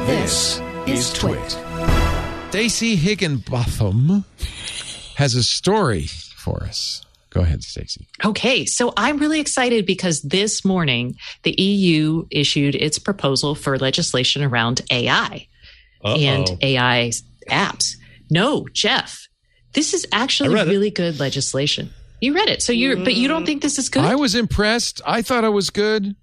This is Twit. Stacey Higginbotham has a story for us. Go ahead, Stacey. Okay, so I'm really excited because this morning the EU issued its proposal for legislation around AI and AI apps. No, Jeff, this is actually really good legislation. You read it, so but you don't think this is good? I was impressed. I thought it was good.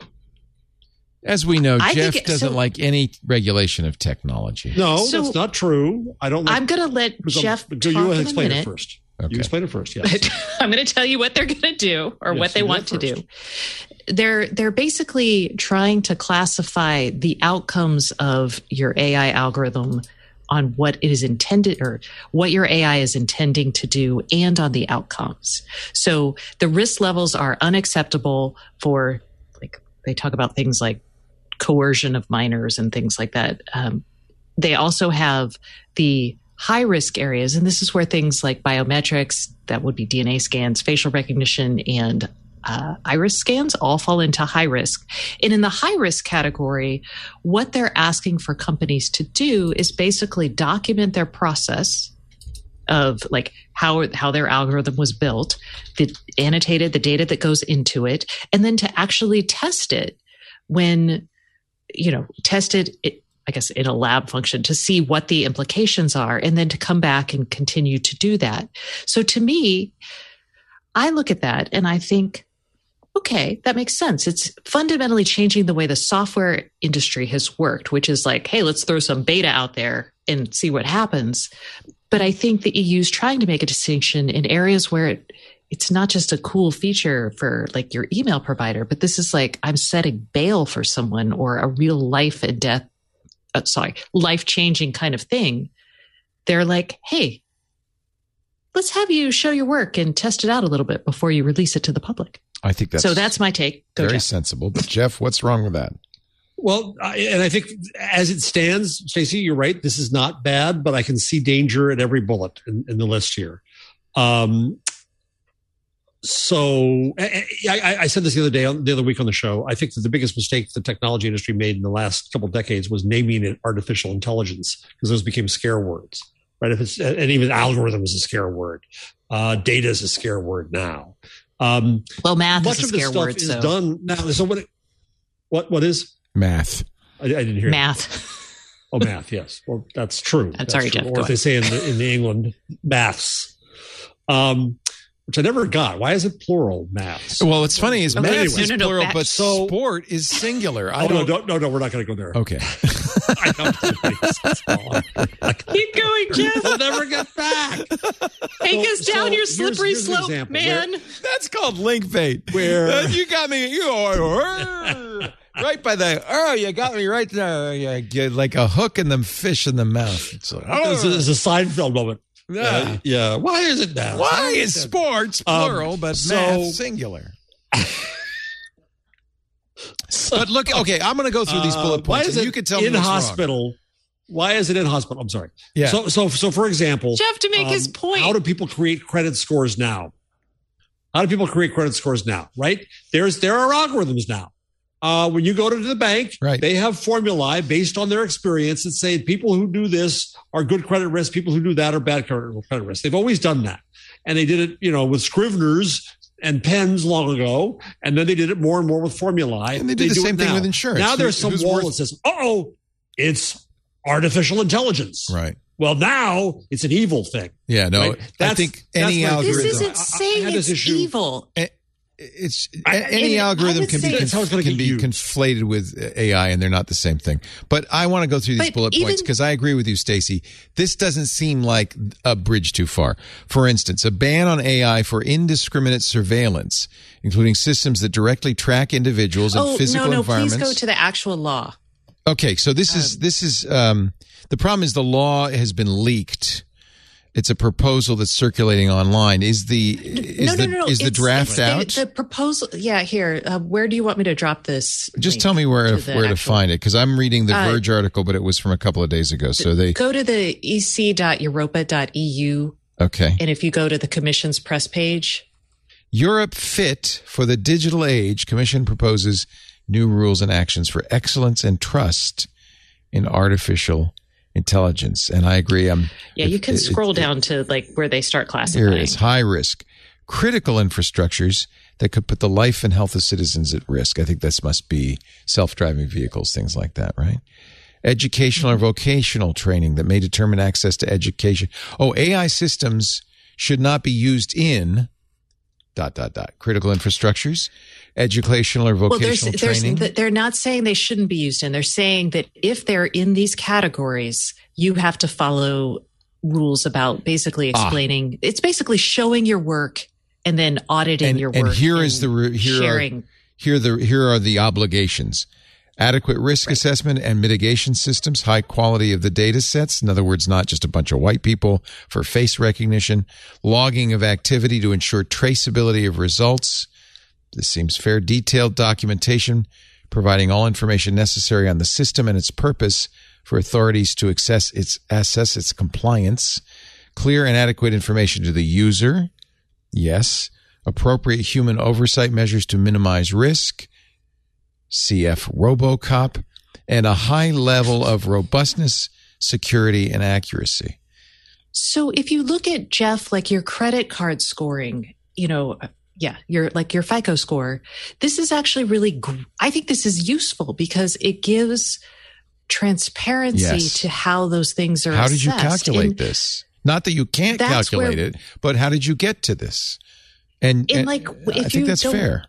As we know, Jeff doesn't like any regulation of technology. No, that's not true. I don't. I'm going to let Jeff talk you in explain a minute. it first. Okay. You explain it first, yes. I'm going to tell you what they're going to do or what they want to do. They're basically trying to classify the outcomes of your AI algorithm on what it is intended or what your AI is intending to do and on the outcomes. So the risk levels are unacceptable for, like, they talk about things like coercion of minors and things like that. They also have the high risk areas, and this is where things like biometrics, that would be DNA scans, facial recognition, and iris scans all fall into high risk. And in the high risk category, what they're asking for companies to do is basically document their process of like how their algorithm was built, annotated the data that goes into it, and then to actually test it when, tested it, I guess, in a lab function to see what the implications are, and then to come back and continue to do that. So to me, I look at that and I think, okay, that makes sense. It's fundamentally changing the way the software industry has worked, which is like, hey, let's throw some beta out there and see what happens. But I think the EU is trying to make a distinction in areas where it's not just a cool feature for like your email provider, but this is like, I'm setting bail for someone or a real life and death, life-changing kind of thing. They're like, hey, let's have you show your work and test it out a little bit before you release it to the public. I think that's my take. Go, very Jeff. Sensible. But Jeff, what's wrong with that? Well, and I think as it stands, Stacey, you're right. This is not bad, but I can see danger at every bullet in the list here. So I said this the other week on the show. I think that the biggest mistake the technology industry made in the last couple of decades was naming it artificial intelligence, because those became scare words, right? And even algorithm is a scare word. Data is a scare word now. Well, math much is a of this scare stuff word. Is done now. So what is math? I didn't hear math. Oh, math. Yes. Well, that's true. I'm sorry, true. Jeff. Or as they say in the England, maths. Which I never got. Why is it plural, maths? Well, it's funny is maths is plural, but so, sport is singular. No, we're not going to go there. Okay. Keep going, Jeff. We'll never get back. Take us down your slippery slope, man. That's called link bait. Where you got me, right by the, you got me right there. Yeah, like a hook in the fish in the mouth. It's like, This is a Seinfeld moment. Yeah. Why is it that? Why is sports plural, but math singular? But look, okay, I'm going to go through these bullet points. Why is it you can tell me in hospital? Wrong. Why is it in hospital? I'm sorry. Yeah. So for example, Jeff, to make his point, how do people create credit scores now? Right? There are algorithms now. When you go to the bank, right, they have formulae based on their experience that say people who do this are good credit risk, people who do that are bad credit risk. They've always done that. And they did it, with Scriveners and pens long ago. And then they did it more and more with formulae. And they did the same thing with insurance. Now there's some wall that says, it's artificial intelligence. Right. Well, now it's an evil thing. Yeah, no, right? I think any algorithm. This isn't saying it's evil. It's any algorithm can be conflated with AI, and they're not the same thing. But I want to go through these bullet points because I agree with you, Stacey. This doesn't seem like a bridge too far. For instance, a ban on AI for indiscriminate surveillance, including systems that directly track individuals in physical environments. Please go to the actual law. Okay, so this is the problem is the law has been leaked. It's a proposal that's circulating online. Is the draft out? The proposal, yeah. Here, where do you want me to drop this? Just tell me where to find it, because I'm reading the Verge article, but it was from a couple of days ago. So they go to the ec.europa.eu. Okay, and if you go to the Commission's press page, Europe Fit for the Digital Age, Commission proposes new rules and actions for excellence and trust in artificial intelligence. And I agree. You can scroll down to like where they start classifying. Here it is. High risk. Critical infrastructures that could put the life and health of citizens at risk. I think this must be self-driving vehicles, things like that, right? Educational or vocational training that may determine access to education. AI systems should not be used in ... critical infrastructures, educational or vocational training. They're not saying they shouldn't be used in. They're saying that if they're in these categories, you have to follow rules about basically explaining. It's basically showing your work and then auditing your work. And here are the obligations. Adequate risk assessment and mitigation systems, high quality of the data sets. In other words, not just a bunch of white people for face recognition, logging of activity to ensure traceability of results. This seems fair. Detailed documentation, providing all information necessary on the system and its purpose for authorities to assess its compliance. Clear and adequate information to the user. Yes. Appropriate human oversight measures to minimize risk. CF RoboCop, and a high level of robustness, security, and accuracy. So if you look at, Jeff, like your credit card scoring, your FICO score, this is actually really, I think this is useful because it gives transparency to how those things are assessed. How did you calculate this? Not that you can't calculate it, but how did you get to this? And I think that's fair.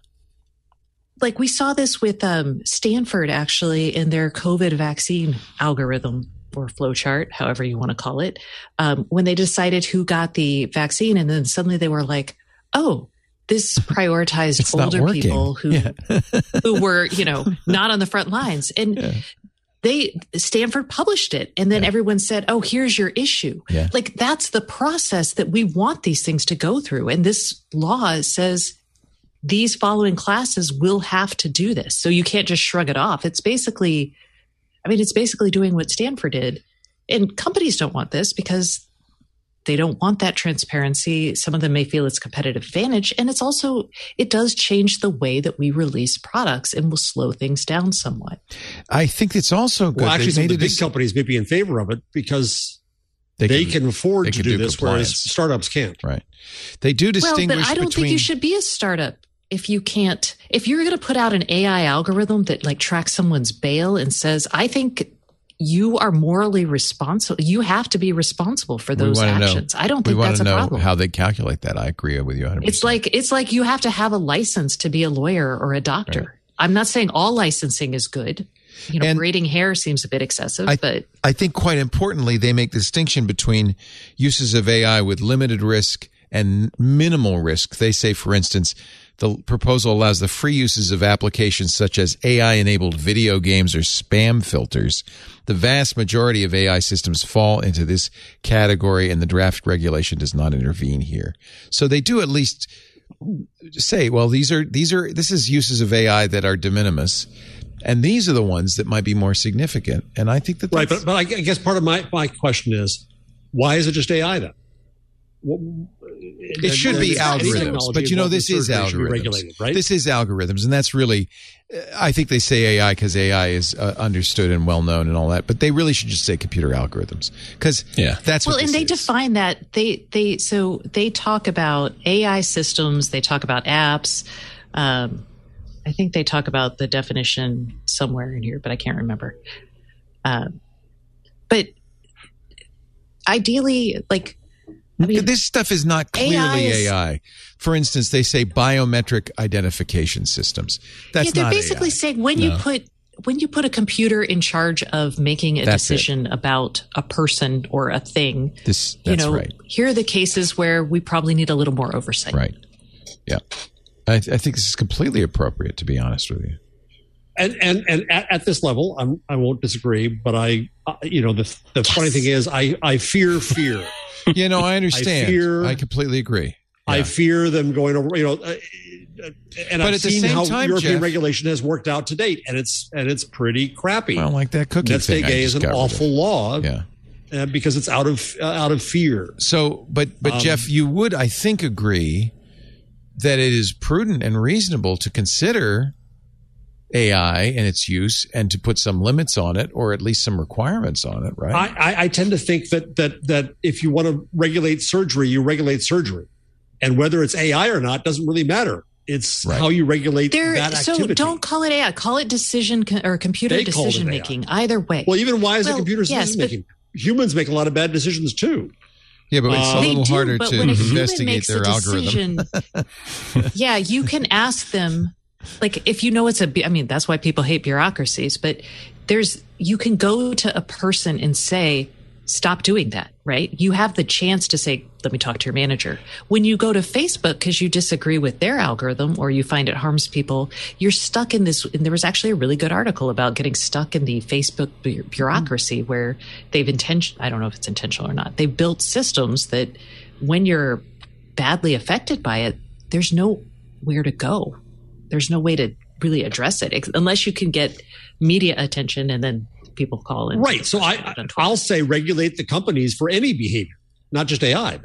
Like we saw this with Stanford actually in their COVID vaccine algorithm or flowchart, however you want to call it, when they decided who got the vaccine. And then suddenly they were like, oh, this prioritized older people who were, not on the front lines. And Stanford published it. And then everyone said, oh, here's your issue. Yeah. Like that's the process that we want these things to go through. And this law says these following classes will have to do this. So you can't just shrug it off. It's basically doing what Stanford did. And companies don't want this because they don't want that transparency. Some of them may feel it's competitive advantage. And it does change the way that we release products and will slow things down somewhat. I think it's also good. Well, actually, some of the big companies may be in favor of it because they can afford to do this, whereas startups can't. Right. They do distinguish but I don't think you should be a startup if you can't. If you're going to put out an AI algorithm that like tracks someone's bail and says, I think you are morally responsible. You have to be responsible for those actions. I don't think that's a problem. We want to know how they calculate that. I agree with you 100%. It's like you have to have a license to be a lawyer or a doctor. Right. I'm not saying all licensing is good. Braiding hair seems a bit excessive, but I think quite importantly, they make the distinction between uses of AI with limited risk and minimal risk. They say, for instance, the proposal allows the free uses of applications such as AI-enabled video games or spam filters. The vast majority of AI systems fall into this category, and the draft regulation does not intervene here. So they do at least say, well, this is uses of AI that are de minimis, and these are the ones that might be more significant. And I think that's right. But I guess part of my question is, why is it just AI then? It should be algorithms, but this is algorithms, right? This is algorithms, and that's really, I think they say AI because AI is understood and well known and all that, but they really should just say computer algorithms because that's what. Well, and they define that they talk about AI systems, they talk about apps. I think they talk about the definition somewhere in here, but I can't remember. But ideally, this stuff is not clearly AI. For instance, they say biometric identification systems. That's they're not basically AI. Saying when you put a computer in charge of making a decision about a person or a thing, right. Here are the cases where we probably need a little more oversight. Right. Yeah. I think this is completely appropriate, to be honest with you. And at this level, I won't disagree, but the funny thing is I fear. I understand. I completely agree. Yeah. I fear them going over, and I've seen how European regulation has worked out to date, and it's pretty crappy. Well, like that cookie thing. Netscape is an awful law, because it's out of fear. So, but Jeff, you would, I think, agree that it is prudent and reasonable to consider AI and its use and to put some limits on it, or at least some requirements on it, right? I tend to think that if you want to regulate surgery, you regulate surgery. And whether it's AI or not doesn't really matter. It's how you regulate that activity. So don't call it AI. Call it decision or computer decision making. Either way. Well, even why is it computer decision making? Humans make a lot of bad decisions too. Yeah, but it's a little harder to investigate their algorithm. Yeah, you can ask them. Like, if you know that's why people hate bureaucracies, but you can go to a person and say, stop doing that, right? You have the chance to say, let me talk to your manager. When you go to Facebook because you disagree with their algorithm or you find it harms people, you're stuck in this. And there was actually a really good article about getting stuck in the Facebook bureaucracy where they've I don't know if it's intentional or not. They've built systems that when you're badly affected by it, there's nowhere to go. There's no way to really address it unless you can get media attention and then people call in. Right. So I'll say regulate the companies for any behavior, not just AI.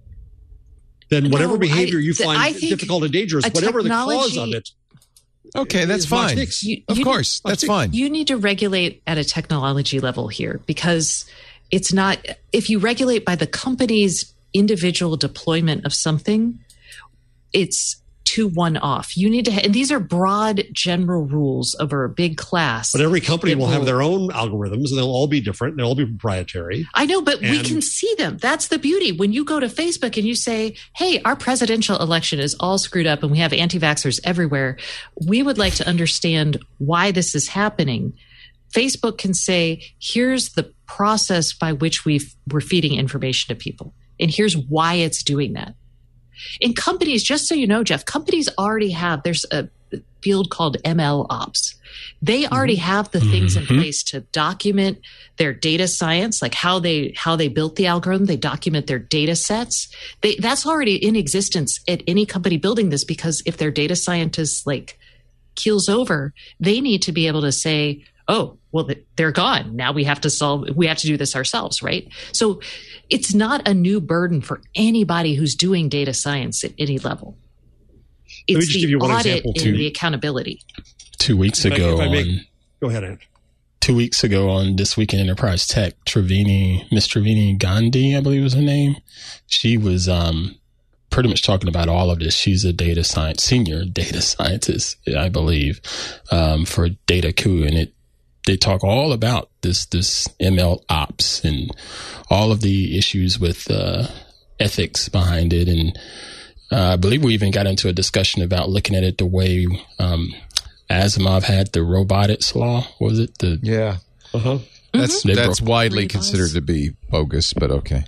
Then whatever behavior you find difficult and dangerous, whatever the cause of it. Okay, that's fine. Of course, that's fine. You need to regulate at a technology level here because it's not, if you regulate by the company's individual deployment of something, it's too one-off. You need to, and these are broad general rules over a big class. But every company will have their own algorithms, and they'll all be different. They'll all be proprietary. I know, but we can see them. That's the beauty. When you go to Facebook and you say, hey, our presidential election is all screwed up and we have anti-vaxxers everywhere, we would like to understand why this is happening. Facebook can say, here's the process by which we're feeding information to people, and here's why it's doing that. In companies, just so you know, Jeff, companies already have, there's a field called ML ops. They already have the things in place to document their data science, like how they built the algorithm. They document their data sets. That's already in existence at any company building this, because if their data scientist keels over, they need to be able to say, oh, well, they're gone. Now we have to do this ourselves, right? So it's not a new burden for anybody who's doing data science at any level. It's the audit and the accountability. 2 weeks ago, go ahead, Ed. 2 weeks ago on This Week in Enterprise Tech, Miss Triveni Gandhi, I believe was her name. She was pretty much talking about all of this. She's a senior data scientist, I believe, for DataQ, and they talk all about this ML ops and all of the issues with ethics behind it. And I believe we even got into a discussion about looking at it the way Asimov had the robotics law. Was it? Yeah. Uh-huh. That's widely considered to be bogus, but okay.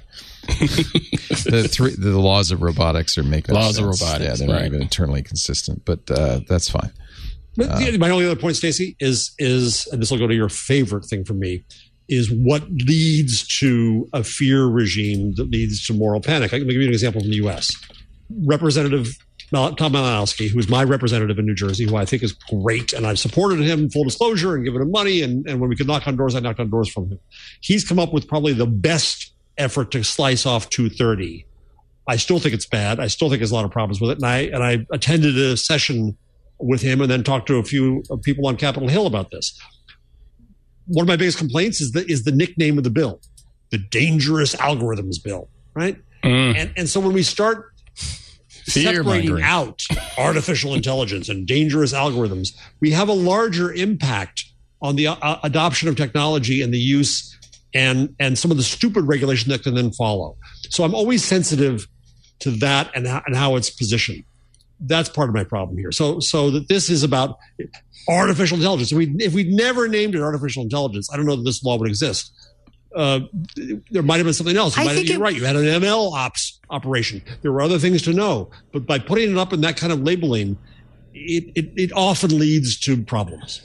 The laws of robotics are making laws sense. of robotics. Yeah, they're not even internally consistent, but that's fine. My only other point, Stacey, is, and this will go to your favorite thing for me, is what leads to a fear regime that leads to moral panic. I'm going to give you an example from the U.S. Representative Tom Malinowski, who is my representative in New Jersey, who I think is great, and I've supported him, full disclosure, and given him money, and when we could knock on doors, I knocked on doors from him. He's come up with probably the best effort to slice off 230. I still think it's bad. I still think there's a lot of problems with it, and I attended a session with him and then talked to a few people on Capitol Hill about this. One of my biggest complaints is the nickname of the bill, the Dangerous Algorithms Bill, right? And so when we start separating out artificial intelligence and dangerous algorithms, we have a larger impact on the adoption of technology and the use and some of the stupid regulation that can then follow. So I'm always sensitive to that and how it's positioned. That's part of my problem here. So that this is about artificial intelligence. If we'd never named it artificial intelligence, I don't know that this law would exist. There might have been something else. You're right. You had an ML ops operation. There were other things to know. But by putting it up in that kind of labeling, it often leads to problems.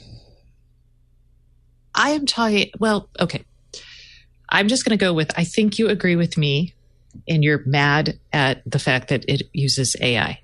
I am talking, well, okay. I'm just going to go with, I think you agree with me and you're mad at the fact that it uses AI.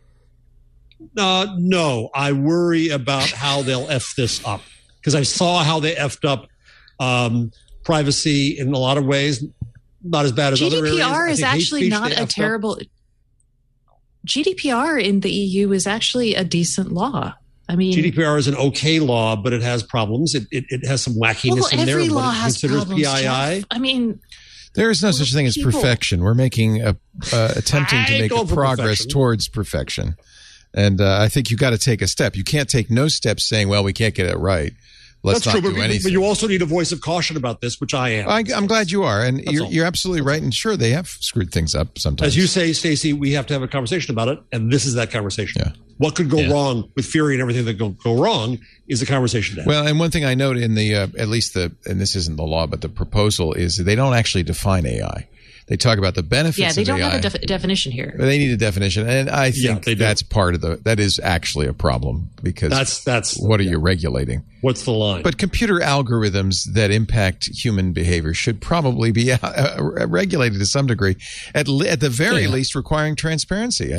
No, I worry about how they'll F this up because I saw how they F'd up privacy in a lot of ways, not as bad as other areas. GDPR is actually not a terrible. GDPR in the EU is actually a decent law. I mean, GDPR is an okay law, but it has problems. It has some wackiness in there. Every law has problems, PII. Jeff. I mean, there is no such thing as perfection. We're making attempting to make progress towards perfection. And I think you got to take a step. You can't take no steps saying, well, we can't get it right. Let's not do anything. But you also need a voice of caution about this, which I am. I'm glad you are. And you're absolutely right. And sure, they have screwed things up sometimes. As you say, Stacey, we have to have a conversation about it. And this is that conversation. Yeah. What could go wrong with Fury and everything that go wrong is a conversation to have. Well, and one thing I note in the, at least and this isn't the law, but the proposal is that they don't actually define AI. They talk about the benefits of AI. Yeah, they don't have a definition here. They need a definition. And I think that's part of that is actually a problem because that's what are you regulating? What's the line? But computer algorithms that impact human behavior should probably be regulated to some degree, at the very least requiring transparency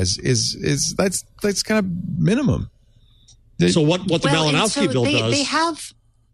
that's kind of minimum. So what the Malinowski bill does. They have.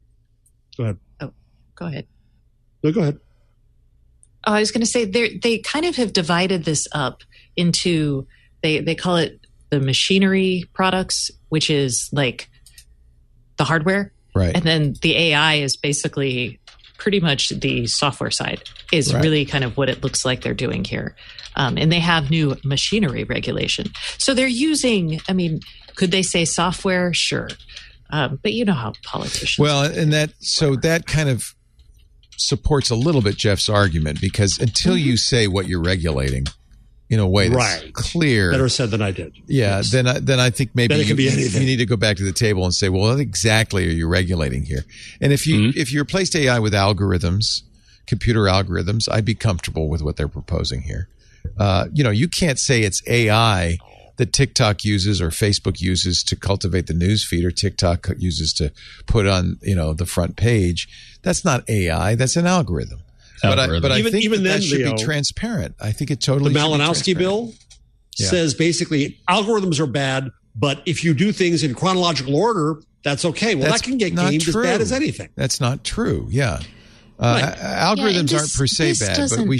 Go ahead. Oh, go ahead. No, go ahead. Oh, I was going to say they kind of have divided this up into they call it the machinery products, which is like the hardware, right? And then the AI is basically pretty much the software side is really kind of what it looks like they're doing here. And they have new machinery regulation, so they're using. I mean, could they say software? Sure, but you know how politicians. Well, and that kind of supports a little bit Jeff's argument because until you say what you're regulating in a way that's clear, better said than I did. Yeah, yes. then I think maybe you need to go back to the table and say, well, what exactly are you regulating here? And if you replaced AI with algorithms, computer algorithms, I'd be comfortable with what they're proposing here. You can't say it's AI that TikTok uses or Facebook uses to cultivate the news feed or TikTok uses to put on, the front page. That's not AI. That's an algorithm. But I think even that should be transparent. I think it totally should be transparent. The Malinowski bill says basically algorithms are bad, but if you do things in chronological order, that's okay. Well, that can get gamed as bad as anything. That's not true. Yeah. Algorithms aren't per se bad, but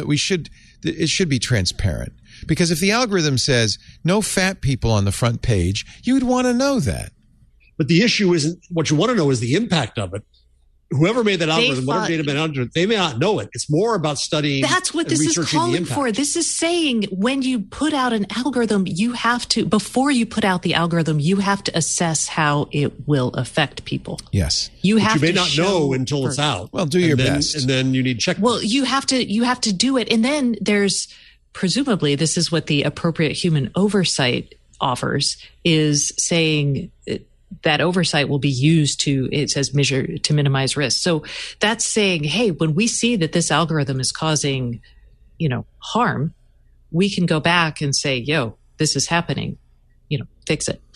it should be transparent. Because if the algorithm says no fat people on the front page, you would want to know that. But the issue isn't what you want to know is the impact of it. Whoever made that algorithm, whatever data made algorithm, they may not know it. It's more about studying. That's what this is calling for. This is saying when you put out an algorithm, you have to, before you put out the algorithm, you have to assess how it will affect people. Yes. You may not know until it's out. Well, do your best. And then you need check. Well, you have to do it. And then there's, presumably, this is what the appropriate human oversight offers, is saying that oversight will be used to, it says, measure to minimize risk. So that's saying, hey, when we see that this algorithm is causing, harm, we can go back and say, yo, this is happening, fix it.